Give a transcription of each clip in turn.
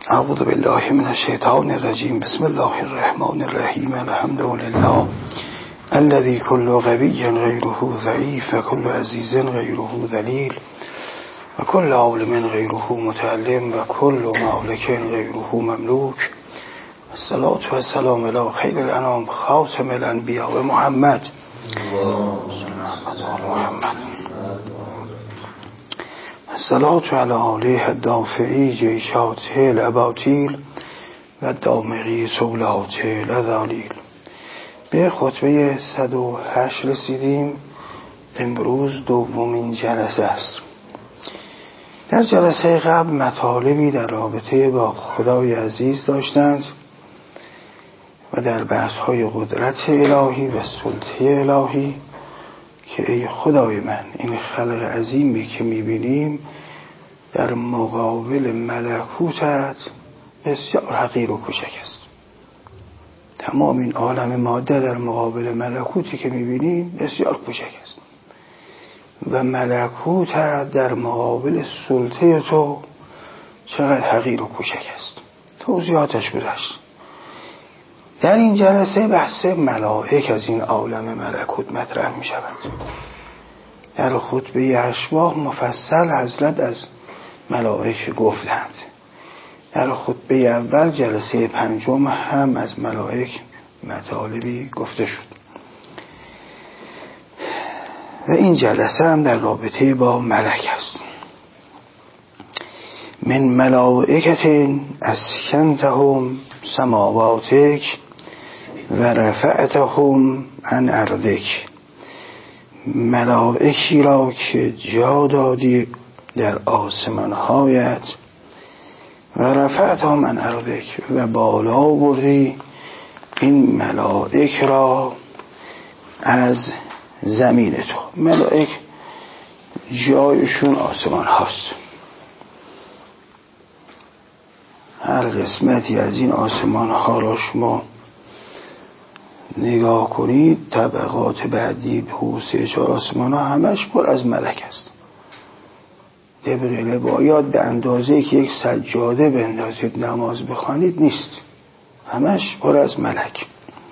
اعوذ بالله من الشیطان الرجیم. بسم الله الرحمن الرحیم. الحمد لله الذي كل غبي غيره ضعيف وكل عزيز غيره ذليل وكل عالم غيره متعلم وكل مالك غيره مملوك. الصلاة والسلام على خير الانام خاتم الانبیاء محمد الصلاة على آله الدافعی جیشاته الاباطیل و دامغی سولاته الذلیل. به خطبه 108 رسیدیم. امروز دومین جلسه است. در جلسه قبل مطالبی در رابطه با خدای عزیز داشتند و در بحث‌های قدرت الهی و سلطه الهی که ای خدای من، این خلق عظیمی که می‌بینیم در مقابل ملکوتت بسیار حقیر و کوچک است. تمام این عالم ماده در مقابل ملکوتی که می‌بینیم بسیار کوچک است و ملکوتت در مقابل سلطه تو چقدر حقیر و کوچک است. توضیحاتش گذشت. در این جلسه بحث ملائک از این عالم ملکوت مطرح می شود. در خطبه اشباح مفصل حضرت از ملائک گفتند. در خطبه اول جلسه پنجم هم از ملائک مطالبی گفته شد و این جلسه هم در رابطه با ملک است. من ملائکت اسکنتهم سماواتک و رفعتهم عن ارضک. ملائکی را که جا دادی در آسمانهایت و رفعتهم عن ارضک و بالا بردی این ملائک را از زمین تو. ملائک جایشون آسمان هاست. هر قسمتی از این آسمان ها را شما نگاه کنید، طبقات بعدی 2-3-4 آسمان ها همش پر از ملک است. طبق روایات به اندازه که یک سجاده بندازید نماز بخوانید نیست، همش پر از ملک.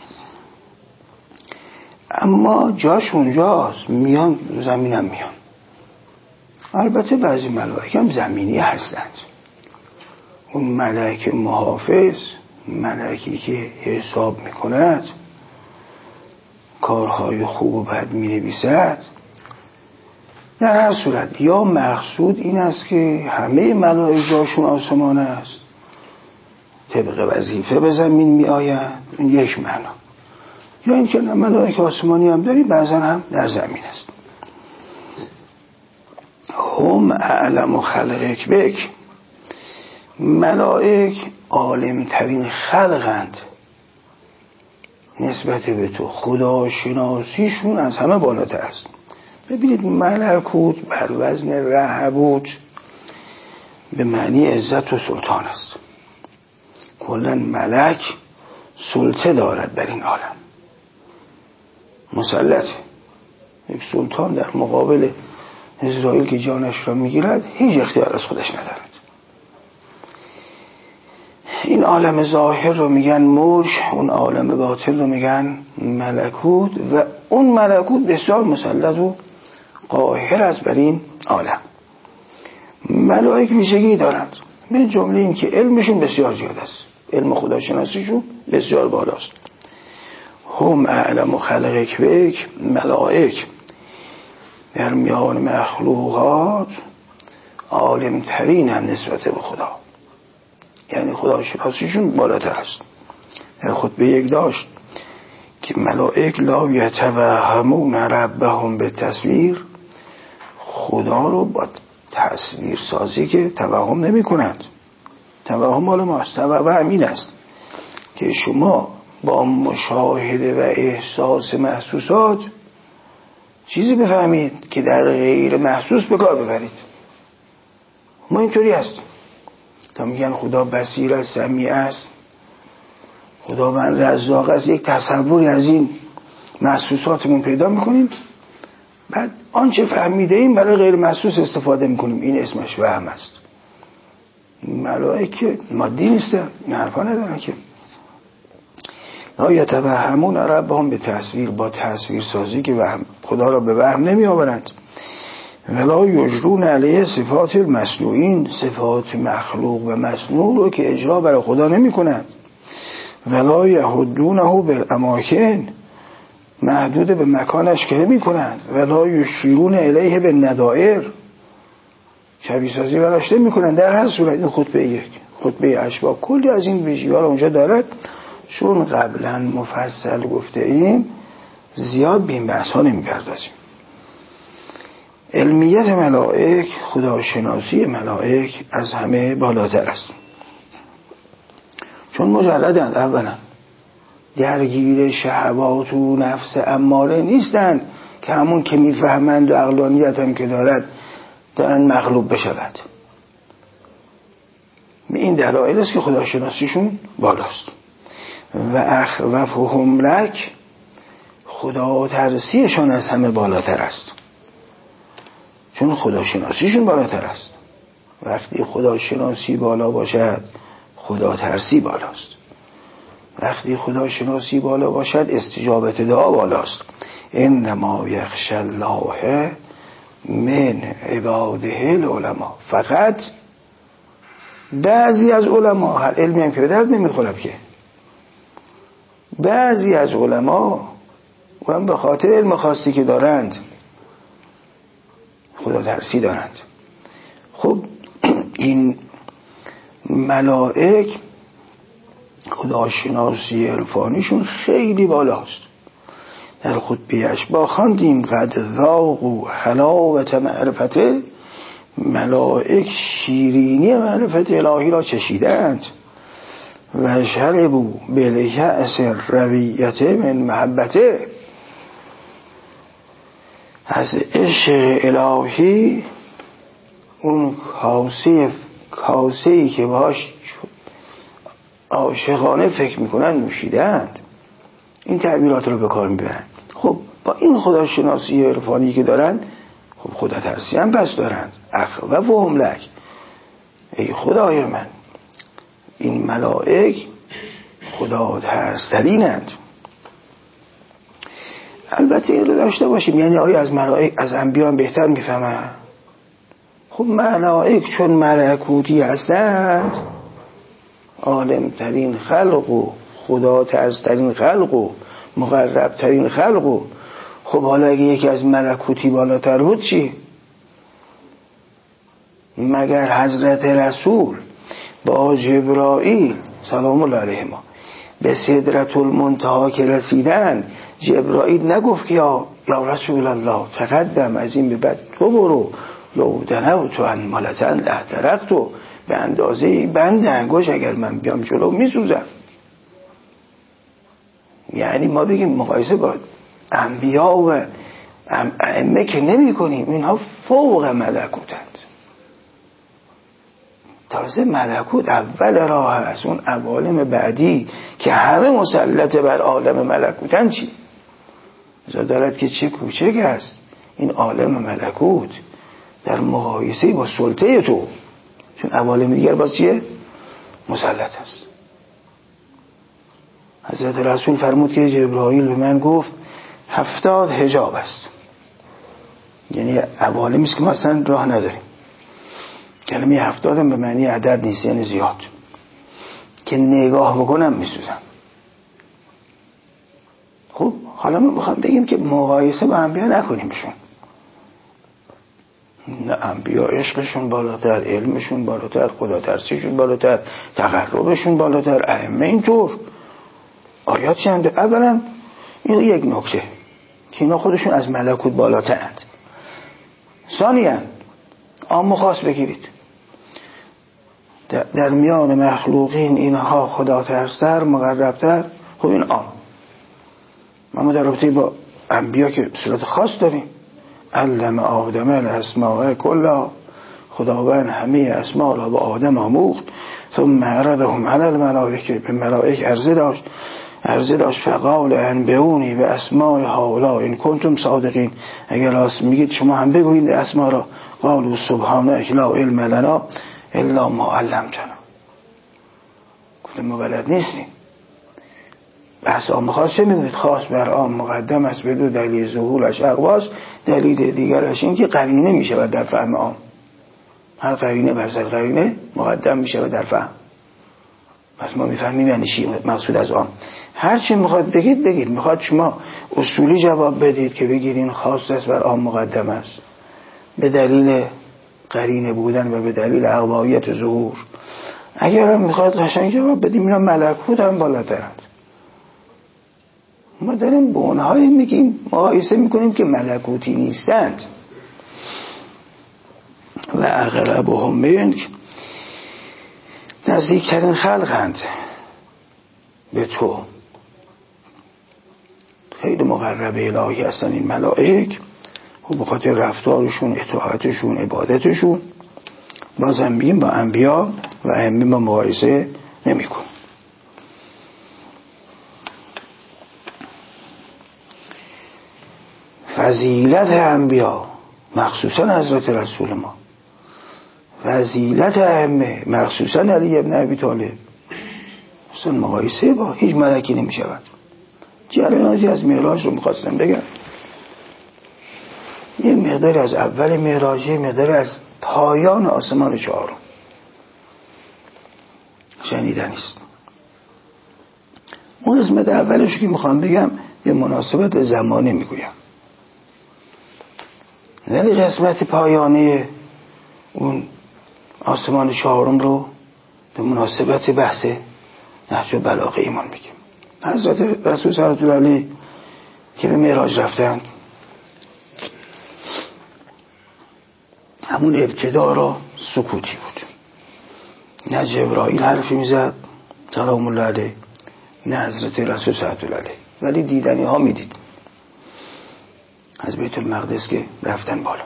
اما جاش اونجاست، میان زمین هم میان. البته بعضی ملائک هم زمینی هستند. اون ملک محافظ، ملکی که حساب میکند، کارهای خوب و بد مینویسد، در هر صورت یا مقصود این است که همه ملائک جاشون آسمان است، طبق وظیفه به زمین می آید، این یک معنا، یا اینکه ملائک آسمانی هم داریم، بعضا هم در زمین است. هم اعلم خلقک بک. ملائک عالمترین خلقند نسبت به تو، خداشناسیشون از همه بالاتر است. ببینید ملکوت بر وزن رهبوت به معنی عزت و سلطان است. کلا ملک سلطه دارد بر این عالم، مسلط. یک سلطان در مقابل اسرائیل که جانش را میگیرد هیچ اختیار از خودش ندارد. این عالم ظاهر رو میگن ملک، اون عالم باطن رو میگن ملکوت و اون ملکوت بسیار مسلط و قاهر است بر این عالم. ملائک ویژگی دارند، به جمله این که علمشون بسیار زیاد است، علم خداشناسیشون بسیار بالاست. هم اعلم خلقک بک. ملائک در میان مخلوقات عالم ترین هم نسبت به خدا، یعنی خداشناسیشون بالاتر است. در خطبه یک داشت که ملائک لا یتوهمون ربهم به تصویر، خدا رو با تصویر سازی که توهم نمی کنند. توهم مال ماست. توهم این است که شما با مشاهده و احساس محسوسات چیزی بفهمید که در غیر محسوس به کار ببرید. ما اینطوری هستیم. تا میگن خدا بصیر است، سمیع است، خدا من رزاق است، یک تصوری از این محسوساتمون پیدا میکنیم، بعد آنچه فهمیده ایم برای غیر محسوس استفاده میکنیم. این اسمش وهم است. ملائکه مادی نیستن، این حرفا ندارن که. لا یتوهمون ربهم به تصویر، با تصویر سازی که وهم خدا را به وهم نمی آورند. ولا یجرون علیه صفات المصنوعین، صفات مخلوق و مصنوع رو که اجرا برای خدا نمی کنند. ولا یحدونه بالاماکن، محدود به مکانش که نمی کنند. ولا یشیرون الیه بالنظائر، شبیه سازی براش نمی کنند. در هر صورت این خطبه یک، خطبه اشباح کلی از این ویژگی‌ها رو اونجا دارد. چون قبلا مفصل گفته ایم زیاد به این بحث ها نمی پردازیم. علمیت ملائک، خداشناسی ملائک از همه بالاتر است. چون مجردند، اولا درگیر شهوات و نفس اماره نیستند که همون که میفهمند و عقلانیت هم که دارن مغلوب بشود. این دلایل است که خداشناسیشون بالاست. و اخوفهم لک، خدا ترسیشان از همه بالاتر است، چون خداشناسیشون بالاتر است. وقتی خداشناسی بالا باشد خدا ترسی بالاست. وقتی خداشناسی بالا باشد استجابت دعا بالاست. انما یخشی الله من عباده العلماء، فقط بعضی از علما، هر علمی هم که به درد نمیخورد که، بعضی از علما و هم به خاطر علم خاصی که دارند خدا ترسی دارند. خب این ملائک خداشناسی عرفانیشون خیلی بالاست. در خطبه اشباح خواندیم قد ذاقوا حلاوت معرفته، ملائک شیرینی معرفت الهی را چشیدند. و شربوا بالکأس الرویة من محبته، از عشق الهی اون کاسه‌ای که باش عاشقانه فکر میکنن نوشیدند. این تعبیرات رو به کار میبرن. خب با این خداشناسی عرفانی که دارن، خب خدا ترسی هم پس دارند. اخوفهم لک، ای خدای من این ملائک خدا ترس‌ترینند. البته این رو داشته باشیم، یعنی آیا از ملائک از انبیاء بهتر میفهمن؟ خب ملائک چون ملکوتی هستند، عالم ترین خلق و خدا ترس‌ترین خلق و مقرب ترین خلق و، خب حالا اگه یکی از ملکوتی بالاتر بود چی؟ مگر حضرت رسول با جبرائیل سلام الله علیهما به سدرة المنتهی که رسیدن، جبرائیل نگفت که یا رسول الله تقدم، از این به بعد تو برو، لو دنوت انملة لاحترقت، به اندازه بند انگشت اگر من بیام جلو میسوزم. یعنی ما بگیم مقایسه با انبیا و ائمه که نمی کنیم، اینها فوق ملکوتند. تازه ملکوت اول راه است، اون عوالم بعدی که همه مسلط بر عالم ملکوتن چی؟ دارد که چه کوچک است این عالم ملکوت در مقایسه با سلطه تو، چون عوالم دیگر با چیه؟ مسلط است. حضرت رسول فرمود که جبرائیل به من گفت 70 حجاب است، یعنی عوالمی است که ما اصلا راه نداریم. کلمه 70 هم به معنی عدد نیست، یعنی زیاد، که نگاه بکنم میسوزم. خب حالا ما میخوام بگیم که مقایسه با انبیا نکنیمشون. نه، انبیا عشقشون بالاتر، علمشون بالاتر، خدا ترسیشون بالاتر، تقربشون بالاتر، ائمه اینطور. آیات چنده؟ اولا این یک نکته که اینا خودشون از ملکوت بالاترند. ثانیاً عام و خاص بگیرید، در میان مخلوقین اینها خدا ترستر، مقربتر. خب این عام. ما در رابطه با انبیا که صورت خاص داریم. علم آدم الاسماء کلها، خداوند همه اسما را به آدم آموخت. ثم عرضهم علی الملائکه، به ملائک عرضه داشت فقال انبئونی به اسماء هؤلاء ان کنتم صادقین، اگر راست میگید شما هم بگویید اسما را. قالوا سبحانك لا علم لنا الا ما علمتنا. گفتم ما بلد نیستیم. بحث عام خاص چه میگوید؟ خاص بر عام مقدم است به دو دلیل، ظهورش اقواس، دلیل دیگرش این که قرینه میشه و در فهم عام. هر قرینه بر سر قرینه مقدم میشه و در فهم. پس ما میفهمیم یعنی چی مقصود از عام. هر چی میخواد بگید. میخواد شما اصولی جواب بدید که بگید این خاص است بر عام مقدم است به دلیل قرینه بودن و به دلیل اقوایت و ظهور. اگر هم میخواد قشنگ جواب بدیم اینا ملکوت هم بالاترند. ما داریم به اونهایی میگیم مقایسه میکنیم که ملکوتی نیستند. و اقربهم منک، نزدیکترین خلقند به تو، خیلی مقرب الهی هستن این ملائک. و به خاطر رفتارشون، اطاعتشون، عبادتشون بازم میگیم با انبیا و ائمه با مقایسه نمیکن. فضیلت انبیا مخصوصا حضرت رسول ما، فضیلت ائمه مخصوصا علی ابن ابی طالب اصلا مقایسه با هیچ ملکی نمیشود. جریاناتی از معراج رو میخواستم بگم. یه مقدار از اول معراج، یه مقدار از پایان آسمان چهارم شنیدن است. اون قسمت اولش که میخوام بگم یه مناسبت زمانی میگویم، ولی قسمت پایانی اون آسمان چهارم رو به مناسبت بحث نهج البلاغه ایمان میگیم. حضرت رسول صلی الله علیه که به معراج رفتن، همون ابتدا را سکوتی بود، نه جبرائیل حرفی میزد سلام الله علیه، نه حضرت رسول صلی الله علیه، ولی دیدنی ها میدید از بیت المقدس که رفتن بالا.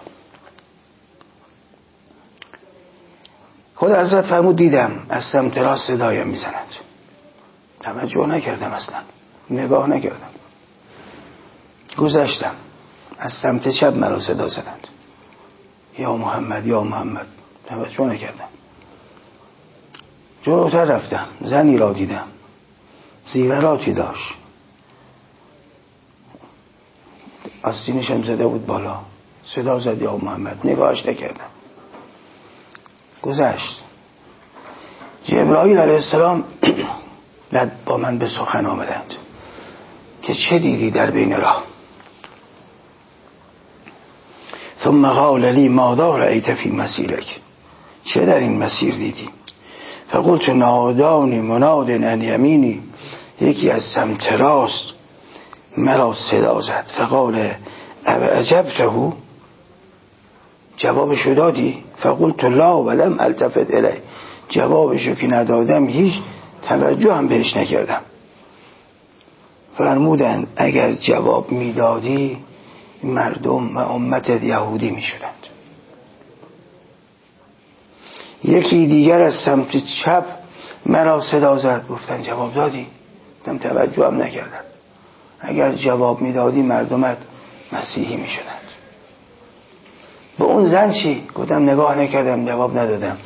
خود حضرت فرمود دیدم از سمت راست صدایم میزنند. توجه نکردم، اصلا نگاه نکردم، گذشتم. از سمت چپ مرا صدا زدند، یا محمد یا محمد. توجه نکردم. جلوتر رفتم، زنی را دیدم، زیوراتی داشت، آستینش هم زده بود بالا، صدا زد یا محمد. نگاهش نکردم، گذشت. جبرائیل علیه السلام با من به سخن آمدند که چه دیدی در بین راه؟ ثم قال لی ماذا رأیت فی مسیرک، چه در این مسیر دیدی؟ فقلت نادانی مناد عن یمینی، یکی از سمت راست مرا صدا زد. فقال اعجبته، جوابشو دادی؟ فقلت لا ولم التفت الیه، جوابشو که ندادم هیچ توجه هم بهش نکردم. فرمودند اگر جواب میدادی مردم و امتت یهودی میشدند. یکی دیگر از سمت چپ مرا صدا زد، گفتن جواب دادی؟ گفتم توجه هم نکردم. اگر جواب میدادی مردمت مسیحی میشدند. به اون زن چی؟ گفتم نگاه نکردم، جواب ندادم.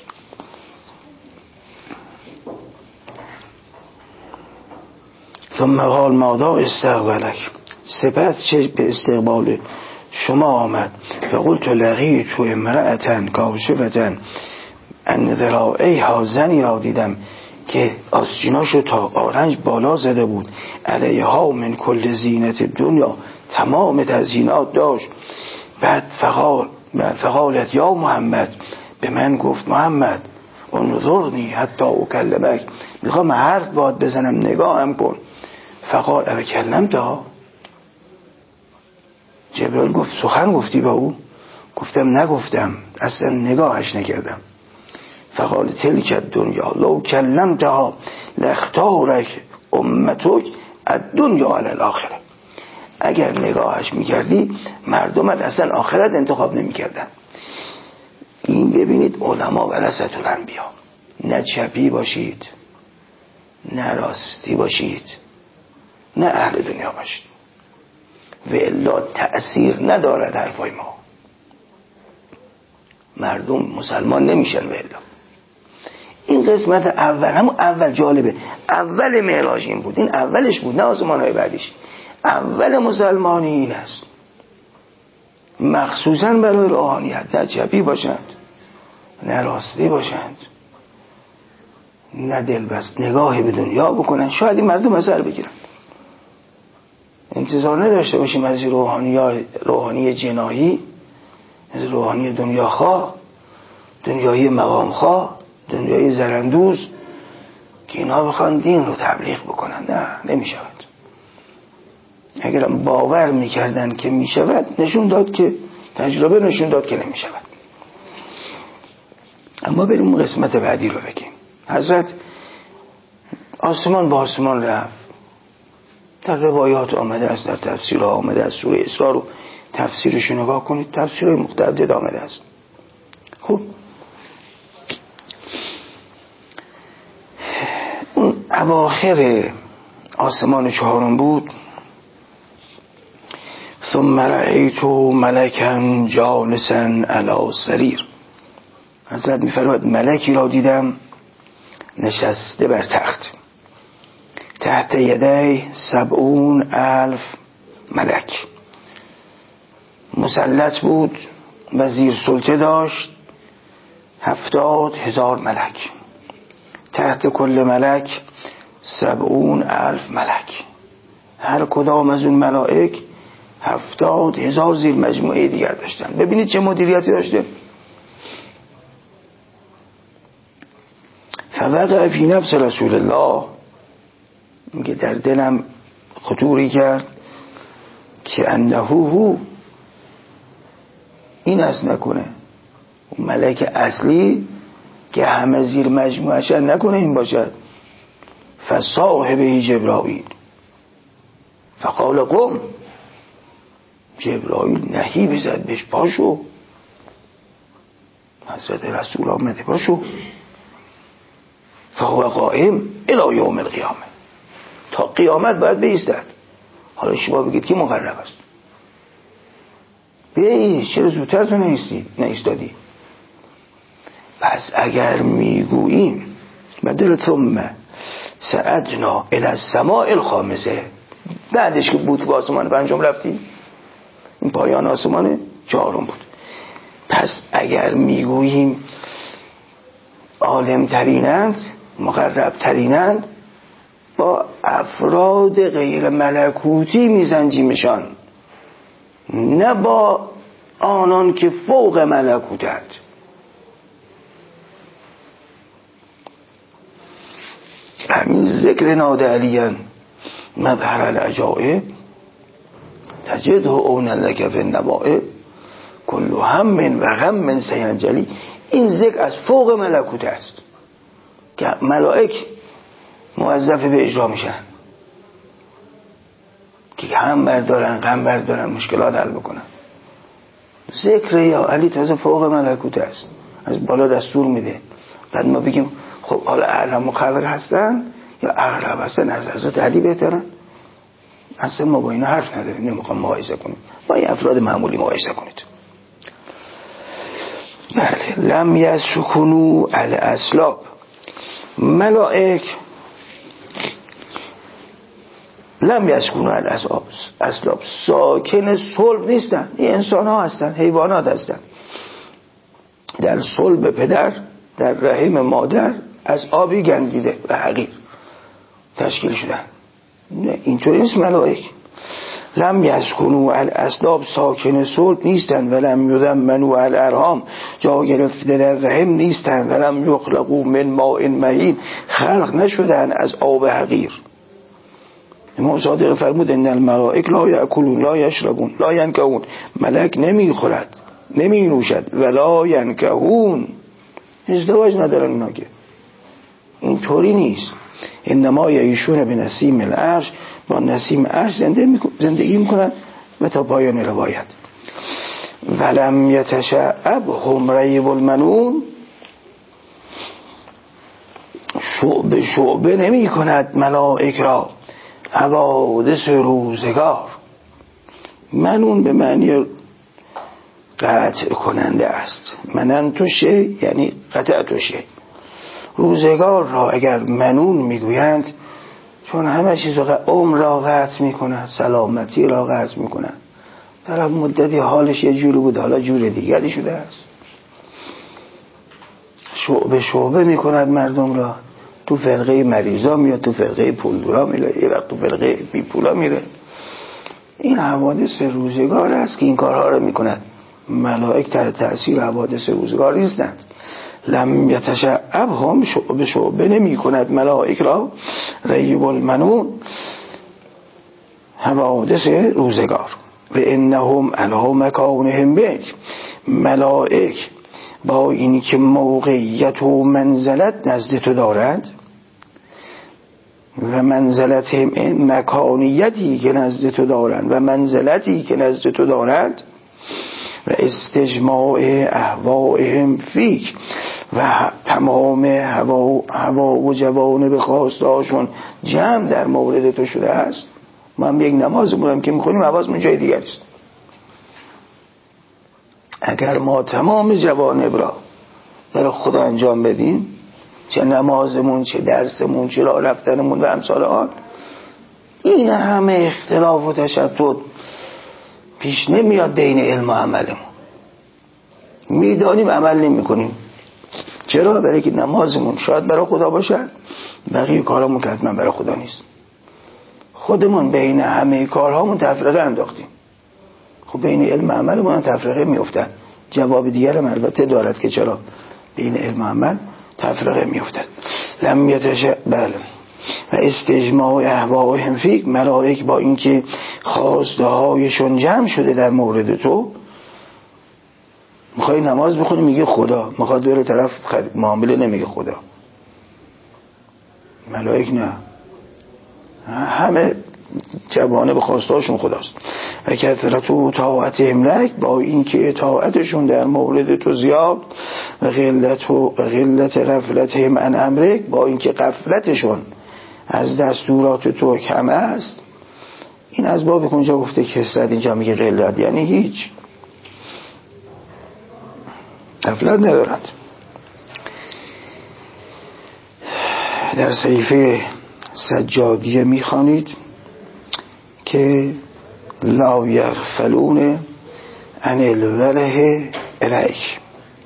ثم قال ماذا استقبلک، سپس چه به استقبال شما آمد؟ فقلت لقیت امرأة کاشفة ان ذراعیها، زنی را دیدم که آستیناشو تا آرنج بالا زده بود، علیها من کل زینت دنیا، تمام تزیینات داشت. بعد فقالت یا محمد، به من گفت محمد انظرنی حتی اکلمک، میخوام حرف باید بزنم نگاهم کن. فقال او کلمتها، جبرائیل گفت سخن گفتی با او؟ گفتم نگفتم، اصلا نگاهش نکردم. فقال تلک الدنیا لو کلمتها لاختارک امتک الدنیا علی الاخره، اگر نگاهش میکردی مردمت اصلا آخرت انتخاب نمیکردن. این ببینید علما ورثة الانبیا، نه چپی باشید نه راستی باشید نه اهل دنیا باشید، و الا تأثیر ندارد حرفای ما. مردم مسلمان نمیشن و الا قسمت اول، همون اول جالبه، اول معراج این بود، این اولش بود، نه آسمان‌های بعدیش. اول مسلمانی این است، مخصوصا برای روحانیت، نه چپی باشند نه راستی باشند، نه دلبست نگاهی به دنیا بکنن، شاید این مردم اثر بگیرن. انتظار نداشته باشیم از روحانی جنایی، از روحانی دنیاخواه، دنیای مقامخواه، دنیای زرندوز که اینا بخوان دین رو تبلیغ بکنن. نه، نمیشود. اگرم باور میکردن که میشود، نشون داد که تجربه نشون داد که نمیشود. اما بریم قسمت بعدی رو بگیم. حضرت آسمان با آسمان رفت، در روایات آمده است، در تفسیرها آمده است. سوره اسراء رو تفسیرش نگاه کنید، تفسیرهای متعدد آمده است. خب اون اواخر آسمان چهارم بود. ثم رأیت ملکا جالسا علی سریر. حضرت می‌فرماید ملکی را دیدم نشسته بر تخت، تحت یدی 70,000 ملک، مسلط بود و زیر سلطه داشت 70,000 ملک، تحت کل ملک 70,000 ملک. هر کدام از اون ملائک 70,000 زیر مجموعه دیگر داشتن. ببینید چه مدیریتی داشته. فوقع فی نفس رسول الله، میگه در دلم خطوری کرد که انه هو، این از نکنه اون ملک اصلی که همه زیر مجموعه نکنه این باشد. فصاحبه جبرائیل فقال قم، جبرائیل نهیب زد بهش، پاشو. حضرت رسول آمده، پاشو. فهو قائم الی یوم القیامه، تا قیامت باید بایستد. حالا شما بگید که مقرب است، بیایید، چرا زودتر تو نایستادی؟ پس اگر میگوییم بدل ثم سعدنا الی السماء الخامسه، بعدش که بود به آسمان پنجم رفتیم، این پایان آسمان چهارم بود. پس اگر میگوییم عالم ترینند، مقرب ترینند، با افراد غیر ملکوتی میزنجیمشان، نه با آنان که فوق ملکوتند. همین ذکر ناد علیان مظهر العجائب تجده اونا لک فی النوائب کل هم و غم سینجلی. این ذکر از فوق ملکوت است که ملائک موظف به اجرا میشن، که هم بردارن غم بردارن، مشکلات حل بکنن. ذکر یا علی تازه فوق ملکوت است، از بالا دستور میده. بعد ما بگیم خب حالا اعلم و خلق هستن یا اغرب هستن، از حضرت علی بهترن؟ اصلا ما با اینا حرف نداریم، نمیخوام مقایسه کنیم، با این افراد معمولی مقایسه کنید. بله. لم یسکنوا الاسلاب، ملائک لم یسکنوا الاسلاب، ساکن صلب نیستن. این انسان ها هستن، حیوانات هستن، در صلب پدر، در رحم مادر، از آبی گندیده و حقیر تشکیل شدن. نه، اینطوری نیست ملائک. لم یسکنوا الاسلاب، ساکن صلب نیستن. ولم یضمنوا الارحام، جا گرفته در رحم نیستن. ولم یخلقوا من ماء مهین، خلق نشدن از آب حقیر. امام صادق فرمود ان الملائک لا یاکلون لا یشربون لا ینکحون، ملک نمیخورد نمی نوشد ولا ینکحون، ازدواج ندارن اینا، که اینطوری نیست. انما یعیشون بنسیم العرش، با نسیم عرش زندگی میکنن و تا پایان روایت. ولم یتشعبهم ریب المنون، شعبه شعبه نمی کند ملائک را حوادث روزگار. منون به معنی قطع کننده است. منن تو شی یعنی قطع تو شی. روزگار را اگر منون میگویند، چون همه چیز را عمر را قطع میکنند، سلامتی را قطع میکنند. در مدتی حالش یه جوری بود، حالا جور دیگری شده است. شعبه شعبه میکند مردم را. تو فرقه مریضا میاد، تو فرقه پولدارا میره، یه وقت تو فرقه بی پولا میره. این حوادث روزگار است که این کارها را میکند. ملائک تحت تأثیر حوادث روزگار نیستند. لم یتشعب هم شعبه شعبه نمی کند ملائک را ریب المنون، حوادث روزگار. و انهم علی مکانهم بک، ملائک با اینی که موقعیت و منزلت نزد تو دارند و منزلت مکانیتی که نزد تو دارند و منزلتی که نزد تو دارند و استجماع احوائهم فیک و تمام هوا و جوانب خواستهاشون جمع در مورد تو شده است. ما هم یک نماز بودم که میخونیم حواسمون جای دیگر است. اگر ما تمام جوانب را در خدا انجام بدیم، چه نمازمون، چه درسمون، چه راه رفتنمون و امثال آن، این همه اختلاف و تشتت پیش نمیاد بین علم و عملمون. میدانیم عمل نمی کنیم. چرا؟ برای که نمازمون شاید برای خدا باشد، بقیه کارامون که حتما برای خدا نیست. خودمون بین همه کارهامون تفرقه انداختیم. خب بین علم و عملمون تفرقه میافتد. جواب دیگر هم البته دارد که چرا بین علم و عمل تفرقه میافتد. لم بله. و استجماع احوائهم فیک، ملائک با اینکه خواسته هایشون جمع شده در مورد تو، میخوای نماز بخونی میگه خدا، میخواد بره طرف معامله نمیگه خدا. ملائک نه، همه جوانب خواسته هاشون خداست. و کثرت و طاعتهم لک، با اینکه اطاعتشون در مورد تو زیاد، و غلت غفلتهم عن امرک، با اینکه غفلتشون از دستورات تو کم است. این از باب کنجا گفته کثرت، اینجا میگه غلت، یعنی هیچ غفلت ندارند. در صحیفه سجادیه میخوانید که لا یغفلون عن الوله الیک،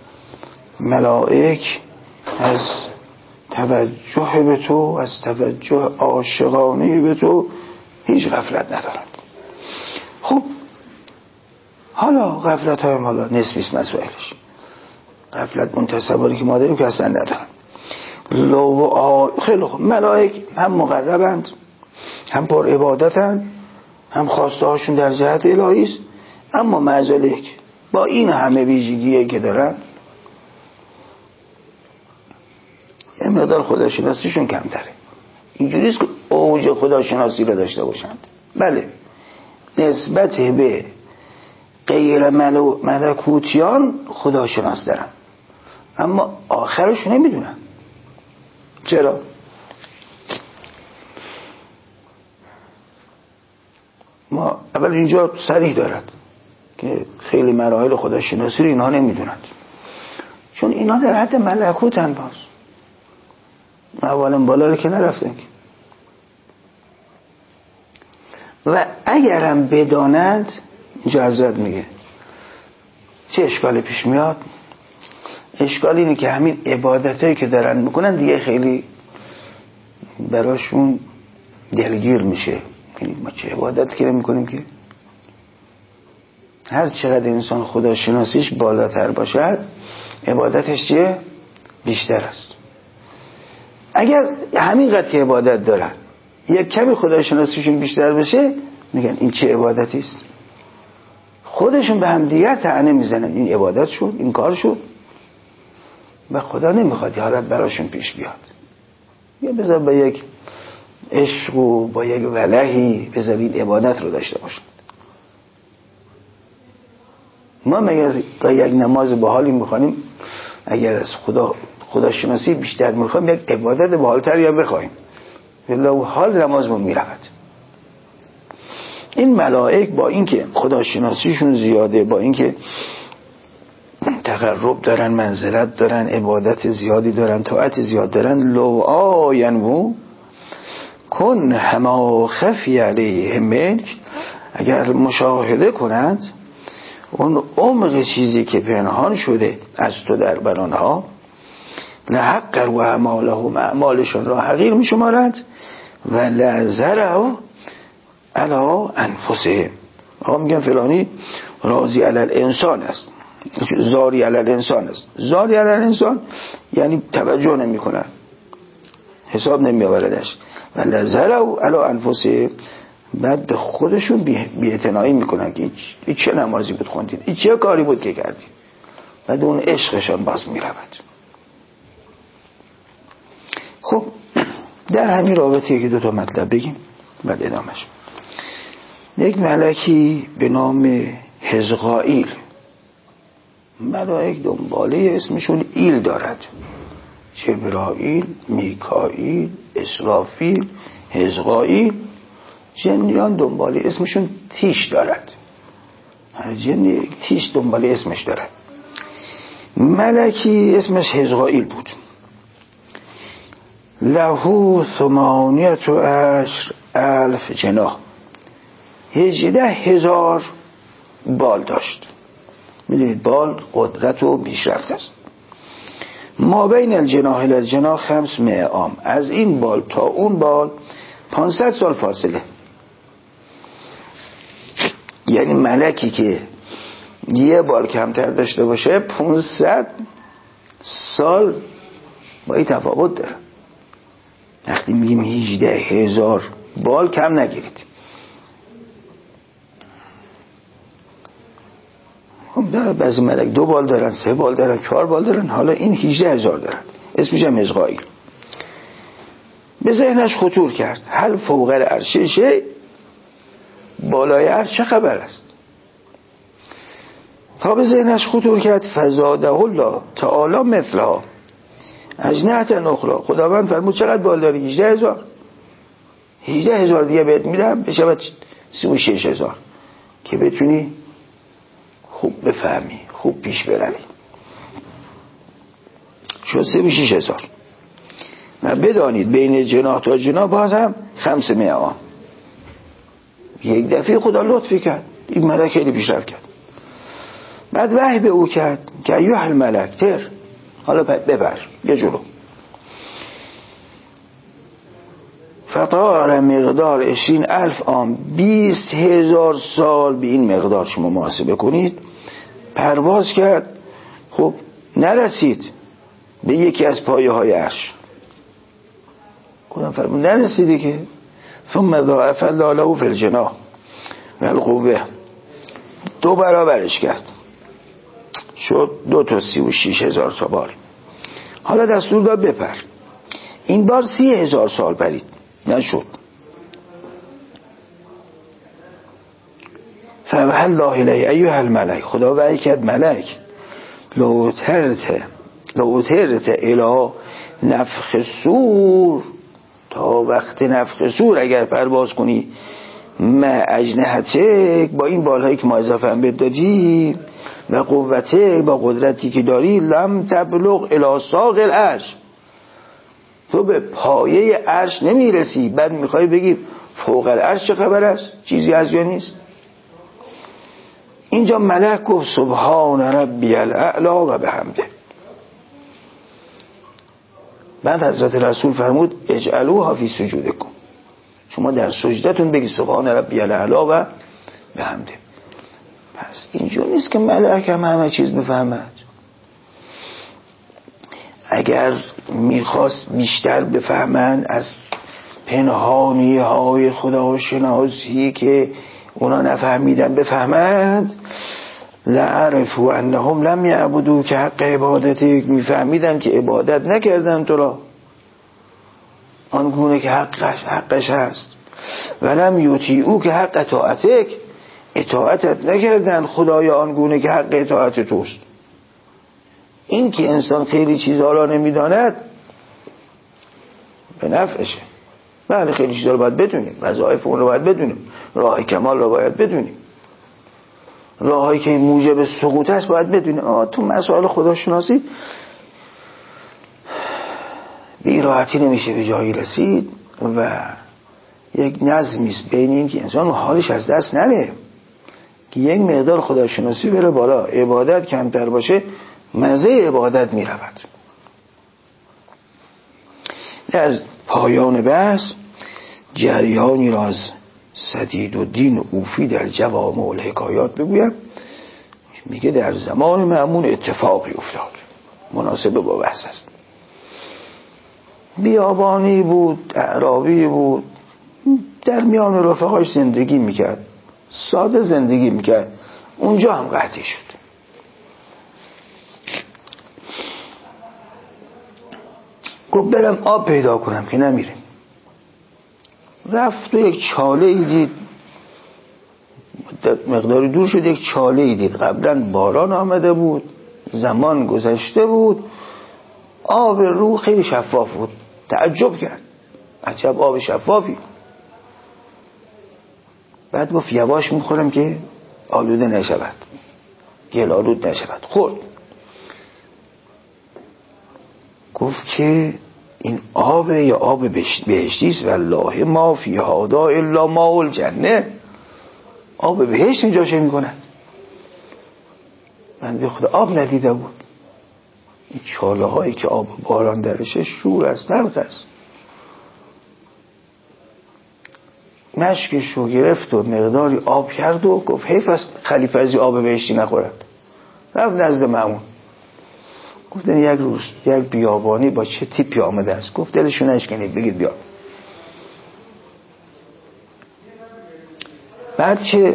ملائک از توجه به تو، از توجه عاشقانه به تو هیچ غفلت ندارند. خب حالا غفلت های حالا نسبیست مسائلش، غفلت منتصبانی که ما داریم که اصلا ندارن. خیلی خوب، ملائک هم مقربند، هم پر عبادتند، هم خواسته هاشون در جهت الهی است، اما معذالک با این همه ویژگیه که دارن یه مقدار خداشناسیشون کمتره. اینجوری است که اوج خداشناسی رو داشته باشند. بله نسبت به غیر ملکوتیان خداشناس دارن، اما آخرش نمیدونن. چرا؟ ما اول اینجا صریح دارد که خیلی مراحل خداشناسی رو اینها نمیدونند، چون اینا در حد ملکوتن. باز اولا بالا رو که نرفتن. و اگرم بدانند، اینجا حضرت میگه چه اشکالی پیش میاد؟ اشکال اینه که همین عبادتایی که دارن میکنن دیگه خیلی براشون دلگیر میشه. یعنی ما چه عبادت که میکنیم که هر چقدر انسان خداشناسیش بالاتر باشد عبادتش چیه؟ بیشتر است. اگر همین قدر که عبادت دارن یک کمی خداشناسیشون بیشتر بشه، میگن این چه عبادتی است؟ خودشون به هم دیگر طعنه میزنن، این عبادت شد، این کار شد، و خدا نمیخواد حالت براشون پیش بیاد. یا بذار با یک عشق و با یک ولهی بذار این عبادت رو داشته باشند. ما مگر تا یک نماز باحالی میخوانیم، اگر از خداشناسی بیشتر میخوایم یک عبادت باحالتر یا بخوایم، ولی حال نمازمون میرود. این ملائک با اینکه خداشناسیشون زیاده، با اینکه تقرب دارن، منزلت دارن، عبادت زیادی دارن، طاعت زیاد دارن، لو آینو کن هما خفی علیه ملک، اگر مشاهده کنند اون عمق چیزی که پنهان شده از تو در بر آنها، لحقر و اعمالهم، اعمالشون را حقیر می شمارند، و لذروا علی انفسهم، آقا میگن فلانی راضی علی الانسان است، زاری علی الانسان است. زاری علی الانسان یعنی توجه نمی کنن، حساب نمی آوردش. و لذروا علی انفسهم، بعد به خودشون بی‌اعتنایی میکنن که این چه نمازی بود خوندید، این چه کاری بود که کردید، بعد اون عشقشان باز میرود. خب در همین رابطه یکی دو تا مطلب بگیم بعد ادامش. یک ملکی به نام حزقائیل، ملائک دنباله اسمشون ایل دارد، جبرائیل، میکائیل، اسرافیل، حزقائیل. جنیان دنباله اسمشون تیش دارد، هر جنی تیش دنباله اسمش دارد. ملکی اسمش حزقائیل بود، له 18,000 جناح، 18,000 بال داشت. میدونید بال قدرت و پیشرفت است. ما بین الجناح الی الجناح 500 عام، از این بال تا اون بال 500 سال فاصله. یعنی ملکی که یه بال کمتر داشته باشه 500 سال با این تفاوت داره. وقتی میگیم 18,000 بال کم نگیرید. خب داره بعضی ملک 2 بال دارن، 3 بال دارن، 4 بال دارن، حالا این 18,000 دارن. اسمش هم حزقائیل. به ذهنش خطور کرد هل فوق العرش شیء، بالای عرش چه خبر است؟ تا به ذهنش خطور کرد فزاده الله تعالی مثلها اجنحة اخرى، خداوند فرمود چقدر بال داری؟ 18,000. 18,000 دیگه بهت میدم بشه 36,000 که بتونی خوب بفهمی، خوب پیش بروی. شد 36,000. و بدانید بین جناح تا جناح باز هم 500 عام. یک دفعه خدا لطفی کرد، این ملک خیلی پیشرفت کرد. بعد وحی به او کرد که ایها الملک تر، حالا ببر یه جلو. فطار مقدار 20,000 عام، 20,000 سال به این مقدار شما محاسبه کنید. پرواز کرد، خب نرسید به یکی از پایه های عرش. خدا فرمود نرسیدی که. ثم ضاعف الله له فی الجناح و القوه، 2 برابرش کرد، شد 2 تا 36,000 تا بال. حالا دستور داد بپر. این بار 30,000 سال پرید، نشد. فوحی الله الیه ایها الملک، خدا وحی کرد ملک لو ترت الی نفخ الصور، تا وقت نفخ صور اگر پرواز کنی ما اجنحتک، با این بالهایی که ما اضافه هم بهت دادیم، و قوته، با قدرتی که داری، لم تبلغ الی ساق العرش، تو به پایه عرش نمیرسی. بعد میخوای بگی فوق العرش چه خبر است؟ چیزی از یا نیست. اینجا ملک گفت سبحان ربی الاعلی و بحمده. بعد حضرت رسول فرمود اجعلوها فی سجودکم، شما در سجدتون بگی سبحان ربی الاعلی و بحمده. پس اینجور نیست که ملک هم همه چیز بفهمد. اگر میخواست بیشتر بفهمن از پنهانی های خدا شناسی که اونا نفهمیدن بفهمند، لعرفوا انهم لم یعبدوا که حق عبادتی، میفهمیدن که عبادت نکردن تو را آنگونه که حقش هست، ولم یطیعوا که حق طاعتک، اطاعتت نکردن خدایا آنگونه که حق اطاعت توست. این که انسان خیلی چیزها را نمیداند به نفعشه. بله خیلی چیزها رو باید بدونیم، وظایف اون رو باید بدونیم، راه کمال رو باید بدونیم، راهایی که موجب سقوط است باید بدونه. تو مسائل خداشناسی به راحتی نمیشه به جایی رسید و یک نظمی است بین این که انسان حالش از دست نره، که یک مقدار خداشناسی بره بالا، عبادت کمتر باشه، مزه عبادت میرود. در پایان بحث جریانی را از سدیدالدین اوفی در جوامع الحکایات بگویم. میگه در زمان مأمون اتفاقی افتاد مناسب با بحث است. بیابانی بود، اعرابی بود، در میان رفقاش زندگی میکرد، ساده زندگی میکرد. اونجا هم قحطی شد. گفت برم آب پیدا کنم که نمیریم. رفت و یک چاله ای دید، مقداری دور شد، یک چاله ای دید. قبلا باران آمده بود، زمان گذشته بود، آب رو خیلی شفاف بود. تعجب کرد، عجب آب شفافی. بعد گفت یواش میخورم که آلوده نشود، گل آلود نشود. خورد. گفت که این آب یا آب بهشتی است، والله ما فی هذا الا ماء الجنه. آب بهشت اینجا چه میکند؟ بنده خدا آب ندیده بود. این چاله هایی که آب باران درشه شور است، تلخ است. مشکش رو گرفت و مقداری آب کرد و گفت حیف است خلیفه از آب بهشتی نخورد. رفت نزد مأمون. گفتن یک روز یک بیابانی با چه تیپی آمده است. گفت دلشو نشکنید، بگید بیا. بعد که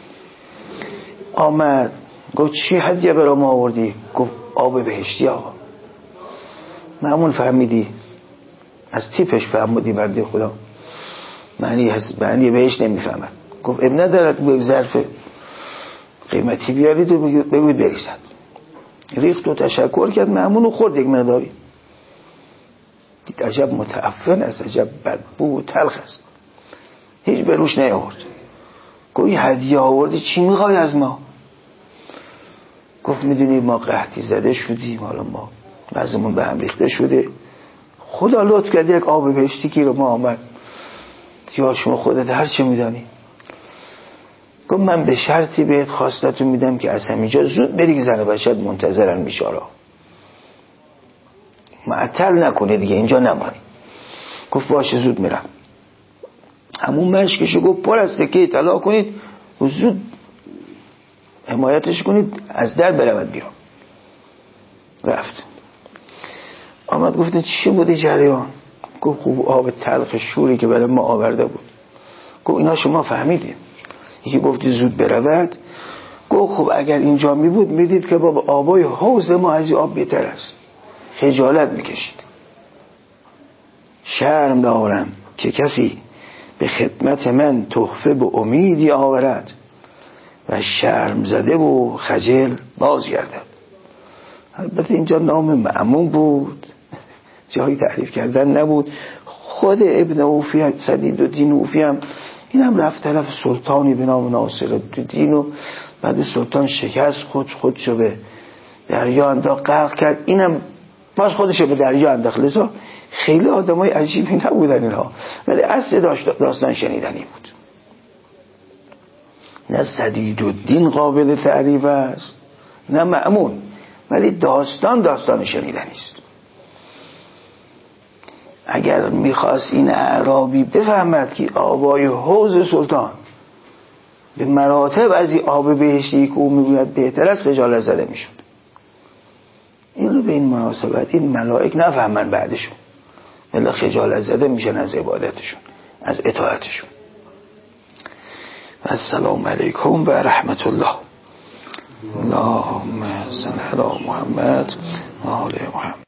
آمد گفت چی هدیه برام آوردی؟ گفت آب بهشتی آقا. مأمون فهمیدی؟ از تیپش فهمیدی بنده خدا. معنی بهش نمیفهمد. گفت اب ندارد، به ظرف قیمتی بیارید و بگوید بریزد. ریخت و تشکر کرد. مأمون و خورد یک مقداری. دید عجب متعفن است، عجب بدبو و تلخ است. هیچ بروش نیاورد. گفت هدیه آوردی، چی میخوای از ما؟ گفت میدونی ما قحطی زده شدیم، حالا ما وضعمون به هم ریخته شده، خدا لطف کرد یک آب بهشتی که رو ما آمد، یا شما خودت هر چه میدانی. گفت من به شرطی بهت خواستتون میدم که از همینجا زود بری که زن و بچه‌ت منتظرن میشارا، معطل نکنه دیگه، اینجا نمانی. گفت باشه زود میرم. همون مشکشو گفت پر از سکه طلا کنید و زود حمایتش کنید از در برود بیرون. رفت. آمد گفتن چی بودی جریان؟ گفت خوب آب تلخ شوری که برای ما آورده بود. گفت اینا شما فهمیدیم؟ یکی گفتی زود برود. گفت خب اگر اینجا می بود میدید که بابا آبای حوض ما از این آب بهتر است، خجالت میکشید. شرم دارم که کسی به خدمت من تحفه به امیدی آورد و شرم زده و خجل بازگردد. البته اینجا نام مأمون بود، جایی تعریف کردن نبود. خود ابن اوفی، سدیدالدین اوفی هم اینم رفت طرف سلطانی به نام ناصرالدین و بعد سلطان شکست خودشو به دریا انداخت، غرق کرد. اینم باز خودشو به دریا انداخت. لذا خیلی آدمای عجیبی نبودن اینها، ولی اصل داستان شنیدنی بود. نه سدیدالدین قابل تعریف است نه مأمون، ولی داستان شنیدنی است. اگر میخواست این اعرابی بفهمد که آبای حوض سلطان به مراتب از این آب بهشتی که او میگوید بهتر است، خجالت زده میشد. این رو به این مناسبت این ملائک نفهمن بعدشون، ولی خجالت زده میشن از عبادتشون، از اطاعتشون. السلام علیکم و رحمت الله. اللهم صل علی محمد و آل محمد.